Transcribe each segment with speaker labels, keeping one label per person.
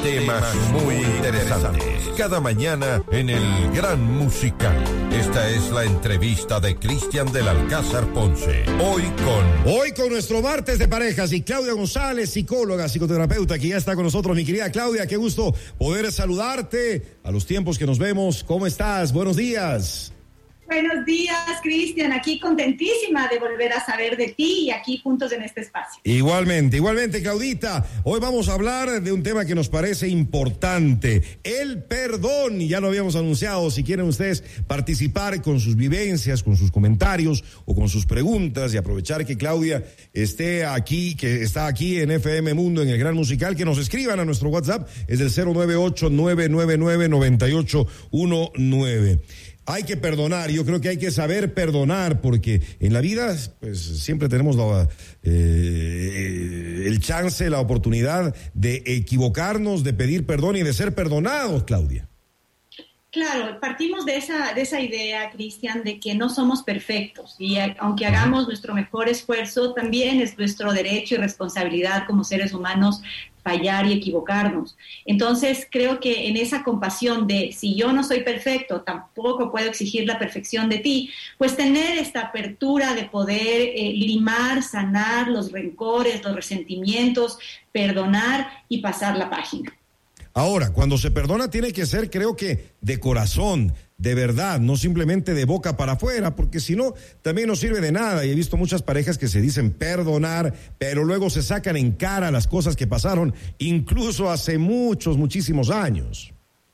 Speaker 1: temas muy interesantes. Cada mañana en el Gran Musical. Esta es la entrevista de Cristian del Alcázar Ponce. Hoy con nuestro martes de parejas y Claudia González, psicóloga, psicoterapeuta, que ya está con nosotros. Mi querida Claudia, qué gusto poder saludarte a los tiempos que nos vemos. ¿Cómo estás? Buenos días.
Speaker 2: Buenos días, Cristian. Aquí contentísima de volver a saber de ti y aquí juntos en este espacio.
Speaker 1: Igualmente, Claudita. Hoy vamos a hablar de un tema que nos parece importante, el perdón. Y ya lo habíamos anunciado. Si quieren ustedes participar con sus vivencias, con sus comentarios o con sus preguntas y aprovechar que Claudia está aquí en FM Mundo, en el Gran Musical, que nos escriban a nuestro WhatsApp, es del 098-999-9819. Hay que perdonar, yo creo que hay que saber perdonar, porque en la vida pues siempre tenemos el chance, la oportunidad de equivocarnos, de pedir perdón y de ser perdonados, Claudia.
Speaker 2: Claro, partimos de esa idea, Cristian, de que no somos perfectos y aunque hagamos nuestro mejor esfuerzo, también es nuestro derecho y responsabilidad como seres humanos fallar y equivocarnos. Entonces, creo que en esa compasión de si yo no soy perfecto, tampoco puedo exigir la perfección de ti, pues tener esta apertura de poder limar, sanar los rencores, los resentimientos, perdonar y pasar la página.
Speaker 1: Ahora, cuando se perdona tiene que ser, creo que, de corazón, de verdad, no simplemente de boca para afuera, porque si no, también no sirve de nada. Y he visto muchas parejas que se dicen perdonar, pero luego se sacan en cara las cosas que pasaron, incluso hace muchísimos años.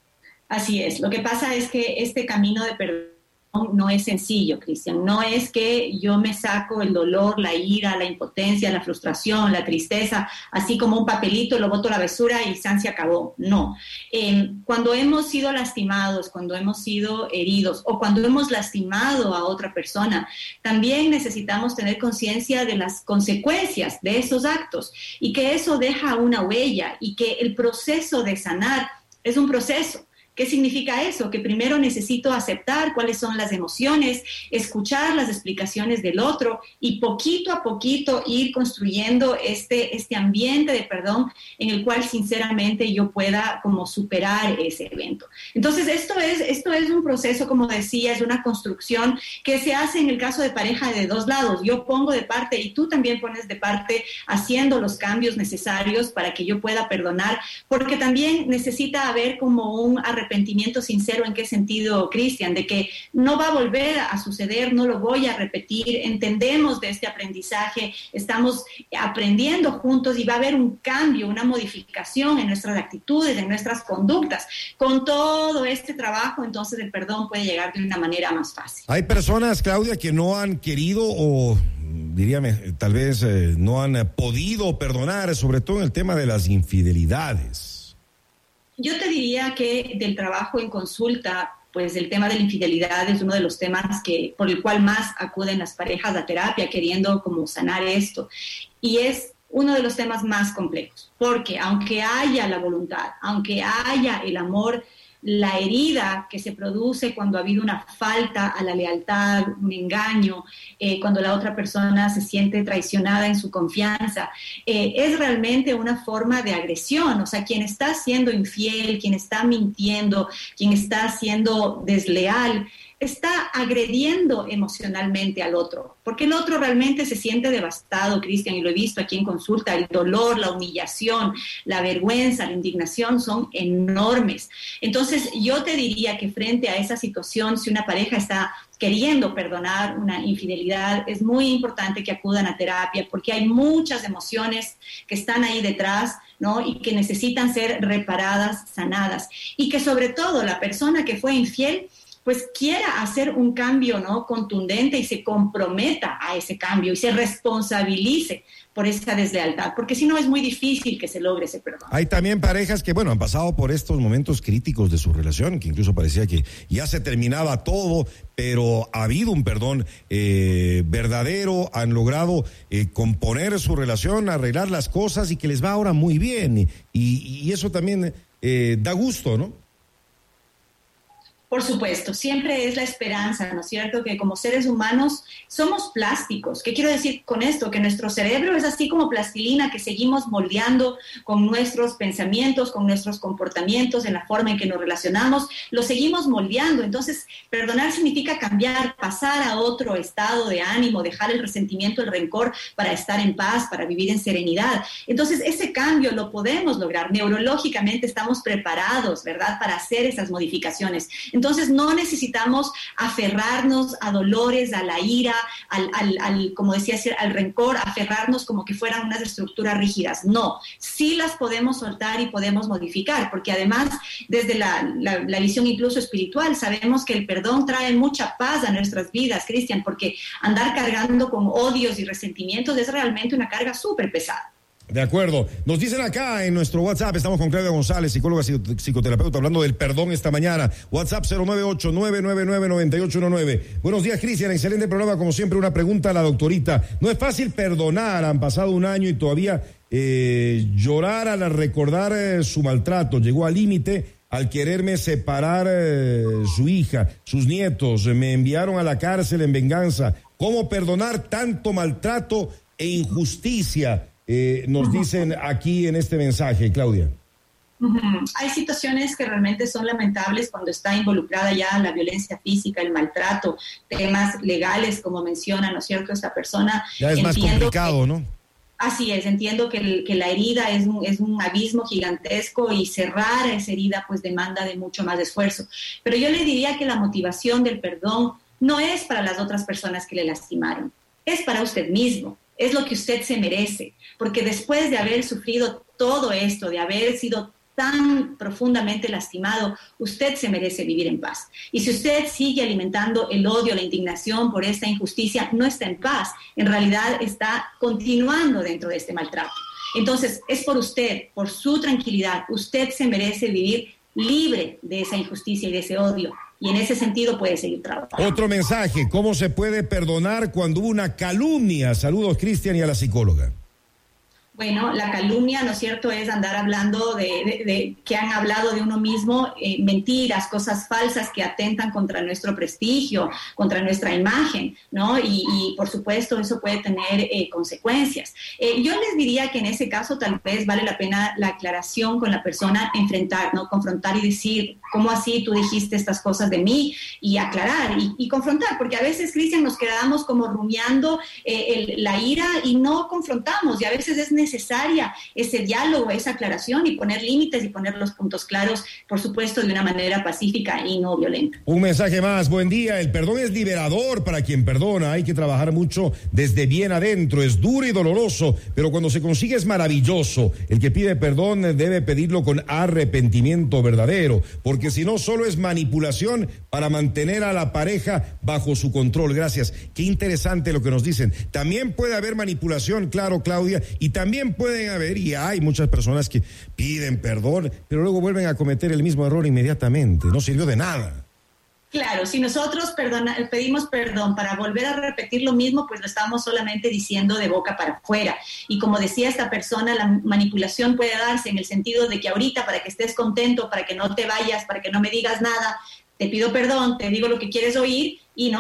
Speaker 2: Así es. Lo que pasa es que este camino de perdón no es sencillo, Cristian. No es que yo me saco el dolor, la ira, la impotencia, la frustración, la tristeza, así como un papelito, lo boto a la basura y se acabó. No. Cuando hemos sido lastimados, cuando hemos sido heridos o cuando hemos lastimado a otra persona, también necesitamos tener conciencia de las consecuencias de esos actos y que eso deja una huella y que el proceso de sanar es un proceso. ¿Qué significa eso? Que primero necesito aceptar cuáles son las emociones, escuchar las explicaciones del otro y poquito a poquito ir construyendo este ambiente de perdón en el cual sinceramente yo pueda como superar ese evento. Entonces esto es un proceso, como decía, es una construcción que se hace en el caso de pareja de dos lados. Yo pongo de parte y tú también pones de parte haciendo los cambios necesarios para que yo pueda perdonar, porque también necesita haber como un arrepentimiento sincero. ¿En qué sentido, Cristian? De que no va a volver a suceder, no lo voy a repetir, entendemos de este aprendizaje, estamos aprendiendo juntos y va a haber un cambio, una modificación en nuestras actitudes, en nuestras conductas. Con todo este trabajo, entonces el perdón puede llegar de una manera más fácil.
Speaker 1: Hay personas, Claudia, que no han querido o diríame, tal vez no han podido perdonar, sobre todo en el tema de las infidelidades.
Speaker 2: Yo te diría que del trabajo en consulta, pues el tema de la infidelidad es uno de los temas por el cual más acuden las parejas a terapia queriendo como sanar esto. Y es uno de los temas más complejos, porque aunque haya la voluntad, aunque haya el amor, la herida que se produce cuando ha habido una falta a la lealtad, un engaño, cuando la otra persona se siente traicionada en su confianza, es realmente una forma de agresión. O sea, quien está siendo infiel, quien está mintiendo, quien está siendo desleal, está agrediendo emocionalmente al otro, porque el otro realmente se siente devastado, Cristian, y lo he visto aquí en consulta. El dolor, la humillación, la vergüenza, la indignación son enormes. Entonces, yo te diría que frente a esa situación, si una pareja está queriendo perdonar una infidelidad, es muy importante que acudan a terapia, porque hay muchas emociones que están ahí detrás, ¿no? Y que necesitan ser reparadas, sanadas, y que sobre todo la persona que fue infiel pues quiera hacer un cambio, ¿no?, contundente y se comprometa a ese cambio y se responsabilice por esa deslealtad, porque si no es muy difícil que se logre ese perdón.
Speaker 1: Hay también parejas que, han pasado por estos momentos críticos de su relación, que incluso parecía que ya se terminaba todo, pero ha habido un perdón verdadero, han logrado componer su relación, arreglar las cosas y que les va ahora muy bien. Y eso también da gusto, ¿no?
Speaker 2: Por supuesto, siempre es la esperanza, ¿no es cierto? Que como seres humanos somos plásticos. ¿Qué quiero decir con esto? Que nuestro cerebro es así como plastilina que seguimos moldeando con nuestros pensamientos, con nuestros comportamientos, en la forma en que nos relacionamos, lo seguimos moldeando. Entonces, perdonar significa cambiar, pasar a otro estado de ánimo, dejar el resentimiento, el rencor para estar en paz, para vivir en serenidad. Entonces, ese cambio lo podemos lograr. Neurológicamente estamos preparados, ¿verdad?, para hacer esas modificaciones. Entonces no necesitamos aferrarnos a dolores, a la ira, como decía, al rencor, aferrarnos como que fueran unas estructuras rígidas. No, sí las podemos soltar y podemos modificar, porque además desde la visión incluso espiritual sabemos que el perdón trae mucha paz a nuestras vidas, Cristian, porque andar cargando con odios y resentimientos es realmente una carga súper pesada.
Speaker 3: De acuerdo. Nos dicen acá en nuestro WhatsApp, estamos con Claudia González, psicóloga psicoterapeuta, hablando del perdón esta mañana. WhatsApp 098-999-9819. Buenos días, Cristian, excelente programa, como siempre. Una pregunta a la doctorita. No es fácil perdonar, han pasado un año y todavía llorar al recordar su maltrato. Llegó al límite al quererme separar su hija, sus nietos, me enviaron a la cárcel en venganza. ¿Cómo perdonar tanto maltrato e injusticia? Nos dicen aquí en este mensaje, Claudia.
Speaker 2: Hay situaciones que realmente son lamentables cuando está involucrada ya la violencia física, el maltrato, temas legales, como menciona, ¿no es cierto?, esta persona.
Speaker 3: Ya es más complicado, ¿no?
Speaker 2: Así es, entiendo que la herida es un abismo gigantesco y cerrar esa herida pues demanda de mucho más esfuerzo. Pero yo le diría que la motivación del perdón no es para las otras personas que le lastimaron, es para usted mismo. Es lo que usted se merece, porque después de haber sufrido todo esto, de haber sido tan profundamente lastimado, usted se merece vivir en paz. Y si usted sigue alimentando el odio, la indignación por esta injusticia, no está en paz, en realidad está continuando dentro de este maltrato. Entonces, es por usted, por su tranquilidad, usted se merece vivir libre de esa injusticia y de ese odio. Y en ese sentido puede seguir trabajando.
Speaker 3: Otro mensaje, ¿cómo se puede perdonar cuando hubo una calumnia? Saludos, Cristian, y a la psicóloga.
Speaker 2: Bueno, la calumnia, ¿no es cierto?, es andar hablando de que han hablado de uno mismo, mentiras, cosas falsas que atentan contra nuestro prestigio, contra nuestra imagen, ¿no? Y por supuesto eso puede tener consecuencias. Yo les diría que en ese caso tal vez vale la pena la aclaración con la persona, enfrentar, ¿no?, confrontar y decir, ¿cómo así tú dijiste estas cosas de mí? Y aclarar y confrontar, porque a veces, Cristian, nos quedamos como rumiando la ira y no confrontamos, y a veces es necesaria ese diálogo, esa aclaración y poner límites y poner los puntos claros, por supuesto, de una manera pacífica y no violenta.
Speaker 3: Un mensaje más, buen día. El perdón es liberador para quien perdona, hay que trabajar mucho desde bien adentro, es duro y doloroso, pero cuando se consigue es maravilloso. El que pide perdón debe pedirlo con arrepentimiento verdadero, porque si no solo es manipulación para mantener a la pareja bajo su control. Gracias. Qué interesante lo que nos dicen. También puede haber manipulación, claro, Claudia, y también pueden haber, y hay muchas personas que piden perdón, pero luego vuelven a cometer el mismo error inmediatamente. No sirvió de nada.
Speaker 2: Claro, si nosotros pedimos perdón para volver a repetir lo mismo, pues lo estamos solamente diciendo de boca para afuera. Y como decía esta persona, la manipulación puede darse en el sentido de que ahorita, para que estés contento, para que no te vayas, para que no me digas nada, te pido perdón, te digo lo que quieres oír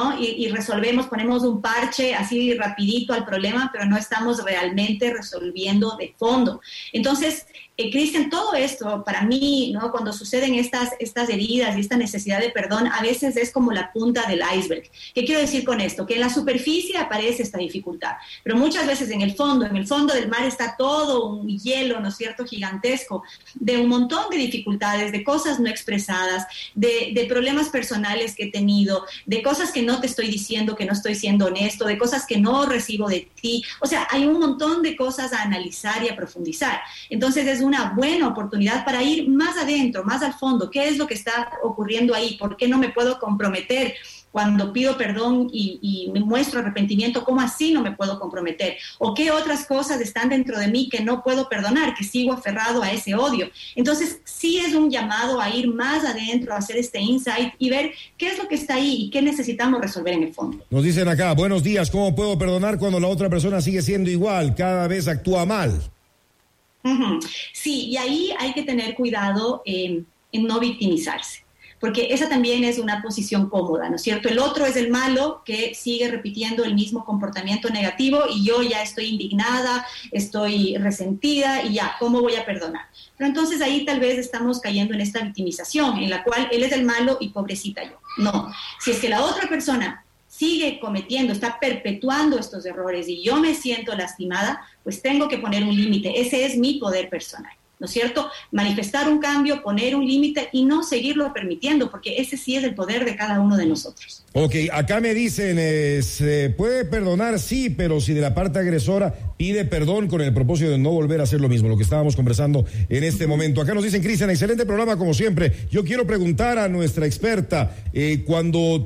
Speaker 2: y resolvemos, ponemos un parche así rapidito al problema, pero no estamos realmente resolviendo de fondo. Entonces, Cristian, todo esto para mí, ¿no?, cuando suceden estas heridas y esta necesidad de perdón, a veces es como la punta del iceberg. ¿Qué quiero decir con esto? Que en la superficie aparece esta dificultad, pero muchas veces en el fondo del mar está todo un hielo, ¿no es cierto?, gigantesco, de un montón de dificultades, de cosas no expresadas, de problemas personales que he tenido, de cosas que no te estoy diciendo, que no estoy siendo honesto, de cosas que no recibo de ti. O sea, hay un montón de cosas a analizar y a profundizar. Entonces es una buena oportunidad para ir más adentro, más al fondo. ¿Qué es lo que está ocurriendo ahí? ¿Por qué no me puedo comprometer cuando pido perdón y me muestro arrepentimiento? ¿Cómo así no me puedo comprometer? ¿O qué otras cosas están dentro de mí que no puedo perdonar, que sigo aferrado a ese odio? Entonces sí es un llamado a ir más adentro, a hacer este insight y ver qué es lo que está ahí y qué necesitamos resolver en el fondo.
Speaker 3: Nos dicen acá, buenos días, ¿cómo puedo perdonar cuando la otra persona sigue siendo igual, cada vez actúa mal?
Speaker 2: Sí, y ahí hay que tener cuidado en no victimizarse. porque esa también es una posición cómoda, ¿no es cierto? El otro es el malo que sigue repitiendo el mismo comportamiento negativo y yo ya estoy indignada, estoy resentida y ya, ¿cómo voy a perdonar? Pero entonces ahí tal vez estamos cayendo en esta victimización en la cual él es el malo y pobrecita yo. No, si es que la otra persona sigue cometiendo, está perpetuando estos errores y yo me siento lastimada, pues tengo que poner un límite. Ese es mi poder personal, ¿no es cierto? Manifestar un cambio, poner un límite y no seguirlo permitiendo, porque ese sí es el poder de cada uno de nosotros.
Speaker 3: Ok, acá me dicen, se puede perdonar, sí, pero si de la parte agresora pide perdón con el propósito de no volver a hacer lo mismo, lo que estábamos conversando en este momento. Acá nos dicen, Cristian, excelente programa como siempre. Yo quiero preguntar a nuestra experta, cuando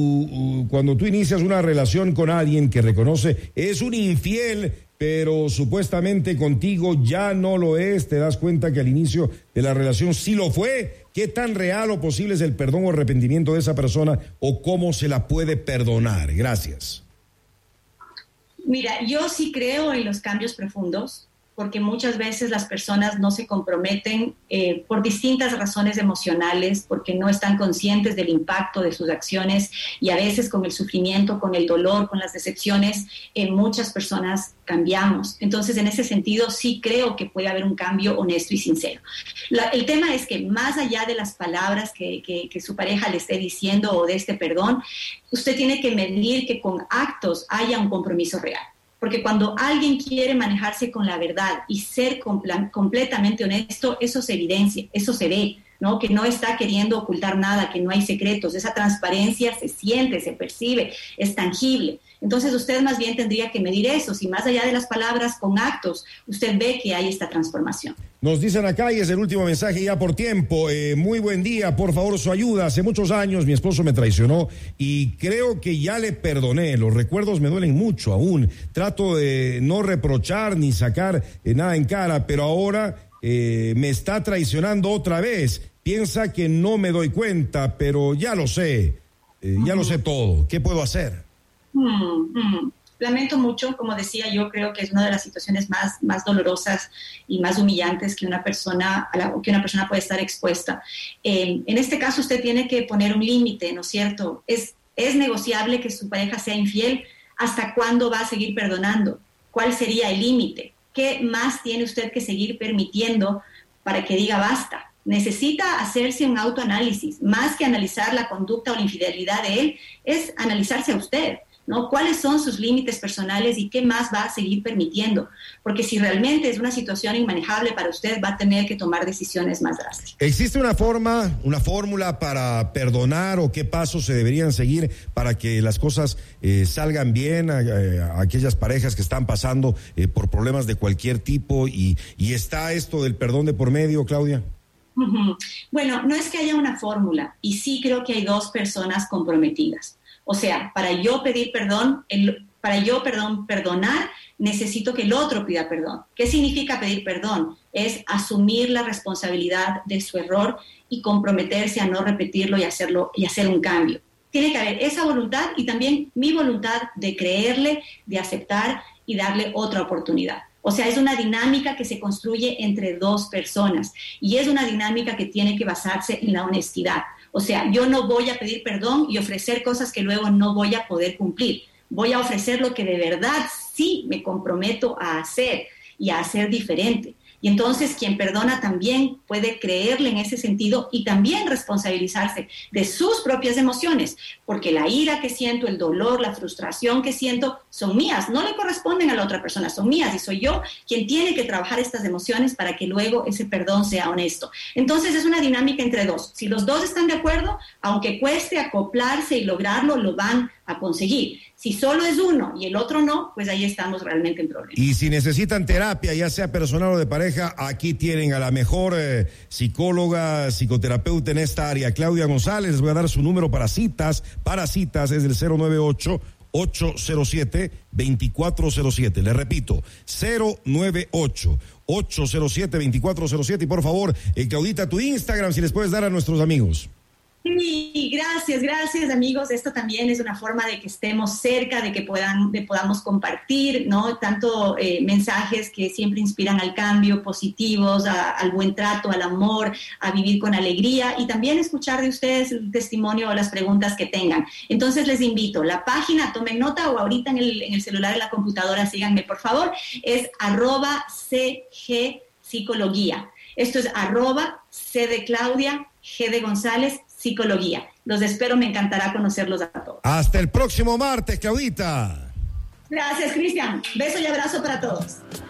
Speaker 3: tú inicias una relación con alguien que reconoce es un infiel, pero supuestamente contigo ya no lo es, te das cuenta que al inicio de la relación sí lo fue. ¿Qué tan real o posible es el perdón o arrepentimiento de esa persona o cómo se la puede perdonar? Gracias.
Speaker 2: Mira, yo sí creo en los cambios profundos, porque muchas veces las personas no se comprometen por distintas razones emocionales, porque no están conscientes del impacto de sus acciones y a veces con el sufrimiento, con el dolor, con las decepciones, muchas personas cambiamos. Entonces, en ese sentido, sí creo que puede haber un cambio honesto y sincero. El tema es que más allá de las palabras que su pareja le esté diciendo o de este perdón, usted tiene que medir que con actos haya un compromiso real. Porque cuando alguien quiere manejarse con la verdad y ser completamente honesto, eso se evidencia, eso se ve, ¿no? Que no está queriendo ocultar nada, que no hay secretos. Esa transparencia se siente, se percibe, es tangible. Entonces usted más bien tendría que medir eso, si más allá de las palabras, con actos, usted ve que hay esta transformación.
Speaker 3: Nos dicen acá, y es el último mensaje ya por tiempo, muy buen día, por favor su ayuda. Hace muchos años mi esposo me traicionó y creo que ya le perdoné. Los recuerdos me duelen mucho aún. Trato de no reprochar ni sacar nada en cara, pero ahora me está traicionando otra vez. Piensa que no me doy cuenta, pero ya lo sé, ya lo sé todo. ¿Qué puedo hacer?
Speaker 2: Lamento mucho, como decía, yo creo que es una de las situaciones más dolorosas y más humillantes que una persona puede estar expuesta. En este caso usted tiene que poner un límite, ¿no es cierto? Es negociable que su pareja sea infiel. ¿Hasta cuándo va a seguir perdonando? ¿Cuál sería el límite? ¿Qué más tiene usted que seguir permitiendo para que diga basta? Necesita hacerse un autoanálisis. Más que analizar la conducta o la infidelidad de él, es analizarse a usted, ¿no? ¿Cuáles son sus límites personales y qué más va a seguir permitiendo? Porque si realmente es una situación inmanejable para usted, va a tener que tomar decisiones más drásticas.
Speaker 3: ¿Existe una fórmula para perdonar o qué pasos se deberían seguir para que las cosas salgan bien a aquellas parejas que están pasando por problemas de cualquier tipo y está esto del perdón de por medio, Claudia?
Speaker 2: Bueno, no es que haya una fórmula y sí creo que hay dos personas comprometidas. O sea, para yo perdonar, necesito que el otro pida perdón. ¿Qué significa pedir perdón? Es asumir la responsabilidad de su error y comprometerse a no repetirlo y hacer un cambio. Tiene que haber esa voluntad y también mi voluntad de creerle, de aceptar y darle otra oportunidad. O sea, es una dinámica que se construye entre dos personas y es una dinámica que tiene que basarse en la honestidad. O sea, yo no voy a pedir perdón y ofrecer cosas que luego no voy a poder cumplir. Voy a ofrecer lo que de verdad sí me comprometo a hacer y a hacer diferente. Y entonces quien perdona también puede creerle en ese sentido y también responsabilizarse de sus propias emociones, porque la ira que siento, el dolor, la frustración que siento son mías, no le corresponden a la otra persona, son mías y soy yo quien tiene que trabajar estas emociones para que luego ese perdón sea honesto. Entonces es una dinámica entre dos. Si los dos están de acuerdo, aunque cueste acoplarse y lograrlo, lo van a conseguir. Si solo es uno y el otro no, pues ahí estamos realmente en problemas.
Speaker 3: Y si necesitan terapia, ya sea personal o de pareja, aquí tienen a la mejor psicóloga, psicoterapeuta en esta área, Claudia González. Les voy a dar su número para citas, es el 098-807-2407. Le repito, 098-807-2407. Y por favor, Claudita, tu Instagram, si les puedes dar a nuestros amigos.
Speaker 2: Sí, gracias amigos. Esto también es una forma de que estemos cerca, de que podamos compartir, ¿no? Tanto mensajes que siempre inspiran al cambio, positivos, al buen trato, al amor, a vivir con alegría y también escuchar de ustedes el testimonio o las preguntas que tengan. Entonces les invito, la página, tomen nota o ahorita en el celular, en la computadora, síganme por favor, es @CG Psicología. Esto es @C de Claudia, G de González, Psicología. Los espero, me encantará conocerlos a todos.
Speaker 3: Hasta el próximo martes, Claudita.
Speaker 2: Gracias, Cristian. Beso y abrazo para todos.